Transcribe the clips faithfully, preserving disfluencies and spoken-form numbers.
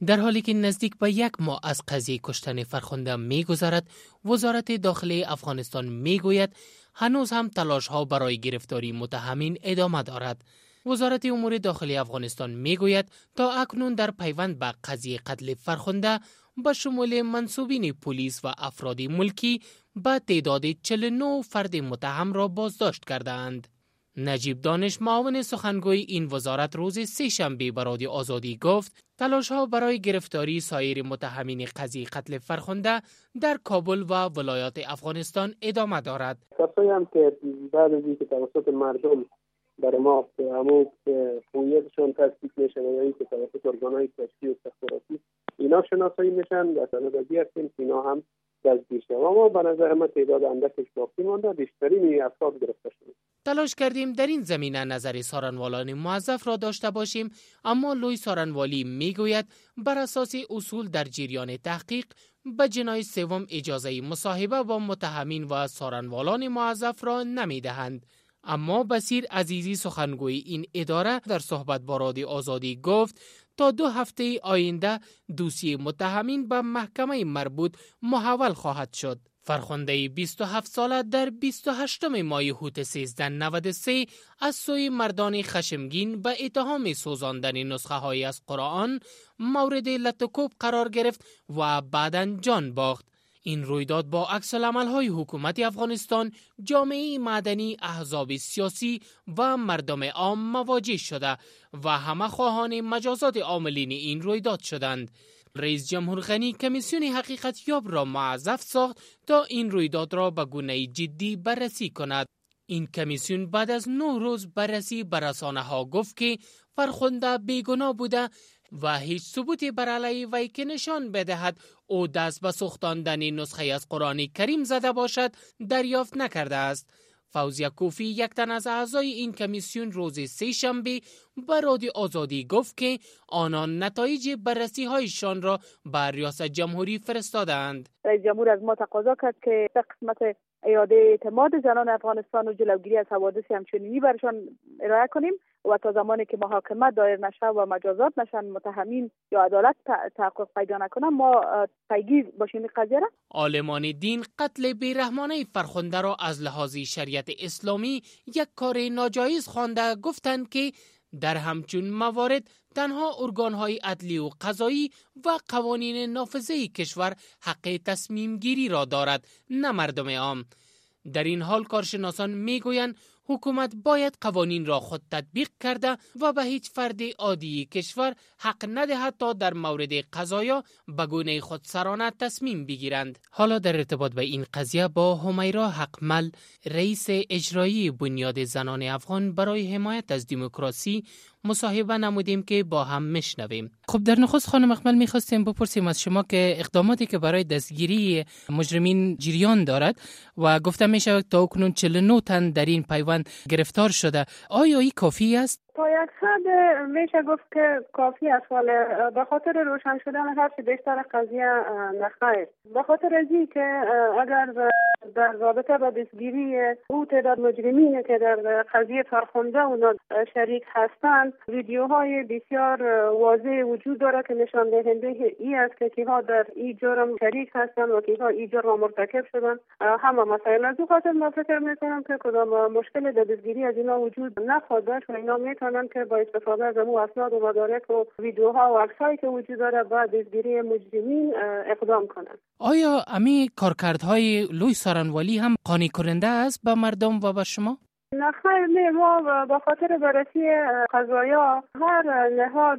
در حالی که نزدیک به یک ماه از قضیه کشتن فرخنده می‌گذرد، وزارت داخلی افغانستان می‌گوید هنوز هم تلاش‌ها برای گرفتاری متهمین ادامه دارد. وزارت امور داخلی افغانستان می‌گوید تا اکنون در پیوند به قضیه قتل فرخنده به شمول منصوبین پلیس و افراد ملکی به تعداد چهل و نه فرد متهم را بازداشت کردند. نجیب دانش، معاون سخنگوی این وزارت، روز سه شنبه به رادیو آزادی گفت تلاش‌ها برای گرفتاری سایر متهمین قضیه قتل فرخنده در کابل و ولایات افغانستان ادامه دارد. کسایی هم که بعد از اینکه توسط مردم در ما همون هویتشون تصدیق میشه یا اینکه توسط ارگان‌های کشفی و استخباراتی اینا شناسایی میشن، در سندازی هستیم که اینا هم دستگیر شد. اما به نظر من تعداد اندکش باقی مانده، بیشترین افراد گرفته شده. تلاش کردیم در این زمینه نظر سارنوالان موظف را داشته باشیم، اما لوی سارنوالی میگوید بر اساس اصول در جریان تحقیق به جنای سوم اجازه مصاحبه با متهمین و سارنوالان موظف را نمیدهند. اما بصیر عزیزی، سخنگوی این اداره، در صحبت با رادیو آزادی گفت تا دو هفته آینده دوسیه متهمین به محکمه مربوط محول خواهد شد. فرخنده بیست و هفت ساله در بیست و هشتم ماه هوت سیزده نود و سه از سوی مردان خشمگین به اتهام سوزاندن نسخه های از قرآن مورد لطکوب قرار گرفت و بعداً جان باخت. این رویداد با عکس العمل‌های حکومت افغانستان، جامعه مدنی، احزاب سیاسی و مردم عام مواجه شده و همه خواهان مجازات عاملین این رویداد شدند. رئیس جمهور غنی کمیسیون حقیقت یاب را موظف ساخت تا این رویداد را به گونه جدی بررسی کند. این کمیسیون بعد از نه روز بررسی به رسانه‌ها گفت که فرخنده بیگناه بوده و هیچ ثبوتی بر علیه وی که نشان بدهد او دست به سوختاندن نسخه از قرآن کریم زده باشد دریافت نکرده است. فوزیه کوفی، یک تن از اعضای این کمیسیون، روز سه شنبه به رادیو آزادی گفت که آنان نتایج بررسی هایشان را به ریاست جمهوری فرستادند. رئیس جمهور از ما تقاضا کرد که به قسمت اعاده اعتماد زنان افغانستان و جلوگیری از حوادث همچنینی برشان ارائه کنیم و تا زمانی که محاکمه دایر نشه و مجازات نشن، متهمین یا عدالت تحقق پیدا نکنه، ما پیگیر باشیم قضیه را. عالمان دین قتل بیرحمانه فرخنده را از لحاظ شریعت اسلامی یک کار ناجایز خوانده، گفتند که در همچون موارد تنها ارگان‌های عدلی و قضایی و قوانین نافذه کشور حق تصمیم گیری را دارد، نه مردم عام. در این حال کارشناسان میگویند حکومت باید قوانین را خود تطبیق کرده و به هیچ فرد عادی کشور حق ندهد تا در مورد قضایا به گونه خودسرانه تصمیم بگیرند. حالا در ارتباط به این قضیه با همیرا حقمل، رئیس اجرایی بنیاد زنان افغان برای حمایت از دموکراسی، مصاحبه نمودیم که با هم میشنویم. خب در نخست خانم حقمل میخواستیم بپرسیم از شما که اقداماتی که برای دستگیری مجرمین جریان دارد و گفته میشه تا اکنون چهل و نه تن در این پیوند گرفتار شده، آیا این کافی است؟ تا یک حد میشه گفت که کافی است، ولی به خاطر روشن شدن هرچی بیشتر قضیه نخیر. به خاطر ازی که اگر در رابطه با دستگیری او تعداد مجرمین که در قضیه فرخنده اونا شریک هستند، ویدیوهای بسیار واضح وجود داره که نشان دهنده ای است که کیها در این جرم شریک هستند و کیها این جرم مرتکب شدن. همه مسائل از او خاطر من فکر میکنم که کدام مشکل در دستگیری از اینا وجود نخواهد داشت و اینا میتونن که با استفاده از امو اسناد و مدارک و ویدیوها و عکسایی که وجود داره با دستگیری مجرمین اقدام کنند. آیا امی کارکردهای لوی سارنوالی هم قانع کننده است به مردم و به شما؟ نه خیر، نه، ما به خاطر بررسی قضایا هر نهاد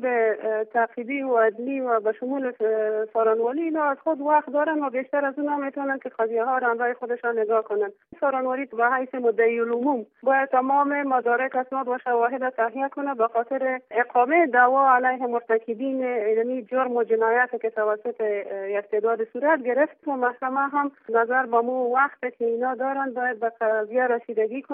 تعقیبی و عدلی و به شمول سارنوالی اینا از خود وقت دارن و بیشتر از اونا میتونن که قضیه ها را برای خودشان نگاه کنن. سارنوالی به حیث مدعی العموم باید تمام مدارک، اسناد و شواهد تهیه کنه به خاطر اقامه دعوا علیه مرتکبین یعنی جرم و جنایت که توسط یک تعداد صورت گرفت و محکمه هم نظر به مو وقت که اینا دارن باید به قضیه رسیدگی کنن و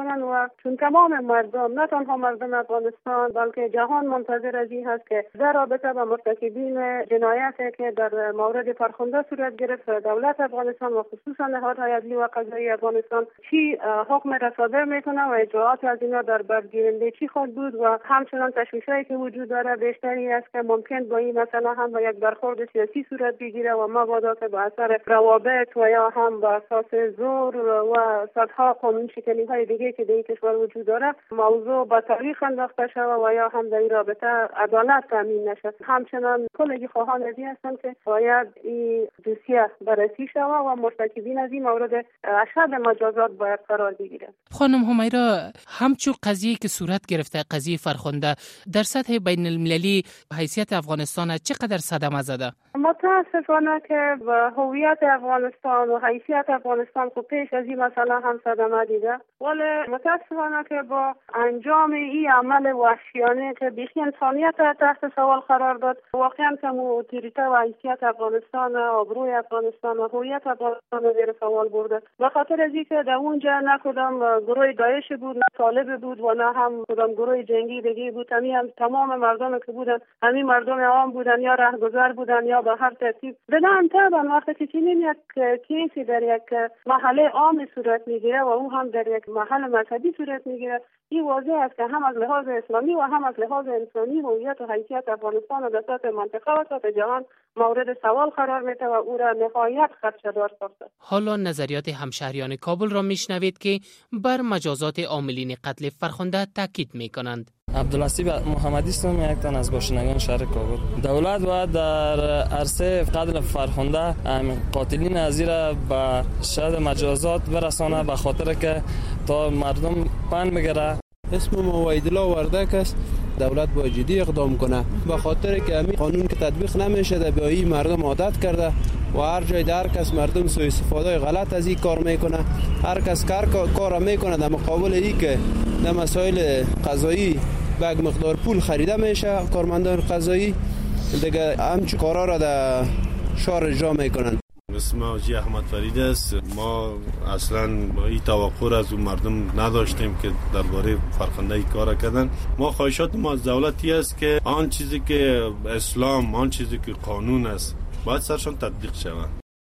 شود، چون تمام مردم، نه تنها مردم افغانستان بلکه جهان منتظر از این هست که در رابطه با مرتکبین جنایاتی که در مورد فرخنده صورت گرفت دولت افغانستان و خصوصا نهادهای عدلی و قضایی افغانستان چی حکم را صادر میکنه و اجراءات از اینا در برگیرنده چی خود بود و همچنان تشویشایی که وجود داره بیشتری است که ممکن با این مسئله هم با یک برخورد سیاسی صورت بگیره و مبادا که به اثر روابط و یا هم به اساس زور و صدها قانون شکنی های دیگه که در این کشور وجود داره موضوع با تاریخ انداخته شود و یا هم در این رابطه عدالت تامین نشد. همچنان کلگی خواهان از این هستند که باید این دوسیه بررسی شود و مرتکبین از این مورد اشد مجازات باید قرار بگیرند. خانم همیرا، همچون قضیه که صورت گرفته قضیه فرخنده در سطح بین المللی حیثیت افغانستان چقدر صدمه زده؟ متاسفانه که به هویت افغانستان و حیثیت افغانستان خب پیش از این مسئله هم صدمه دیده، ولی متاسفانه که با انجام این عمل وحشیانه که بیخی انسانیت تحت سوال قرار داد، واقعا که اوتوریته و حیثیت افغانستان، آبروی افغانستان و هویت افغانستان زیر سوال برده. به خاطر از اینکه در اونجا نه کدام گروه داعش بود، نه طالب بود و نه هم کدام گروه جنگی دیگه بود، همین هم تمام مردم که بودن همین مردم عام بودن یا رهگذر بودن یا به هر ترتیب. بدان طبعا وقتی که چنین یک کیسی در یک محله عام صورت میگیره و اون هم در یک محل مذهبی صورت میگیره، این واضح است که هم از لحاظ اسلامی و هم از لحاظ انسانی هویت و حیثیت افغانستان و در سطح منطقه و سطح جهان مورد سوال قرار میده و او را نهایت خدشه‌دار ساخته. حالا نظریات همشهریان کابل را میشنوید که بر مجازات عاملین قتل فرخنده تاکید میکنند. عبدالحسیب محمدی است، یک تن از باشندگان شهر کابل. دولت باید در عرصه قتل فرخنده قاتلین از را به شد مجازات برسانه، به خاطر که تا مردم پند بگیره. اسم مویدلا وردک است. دولت باید جدی اقدام کنه، به خاطر که همین قانون که تطبیق نمیشه در بیایی مردم عادت کرده و هر جای در کس مردم سوء استفاده غلط از این کار میکنه. هر کس کار کار میکنه در مقابل این که در مسائل قضایی به یک مقدار پول خریده میشه، کارمندان قضایی دیگه همچه کارا را در شهر اجرا میکنن. اسم حاجی احمد فرید است. ما اصلا این توقع را از اون مردم نداشتیم که درباره فرخنده کار کردن. ما خواهشات ما از دولتی است که آن چیزی که اسلام، آن چیزی که قانون است باید سرشان تطبیق شود.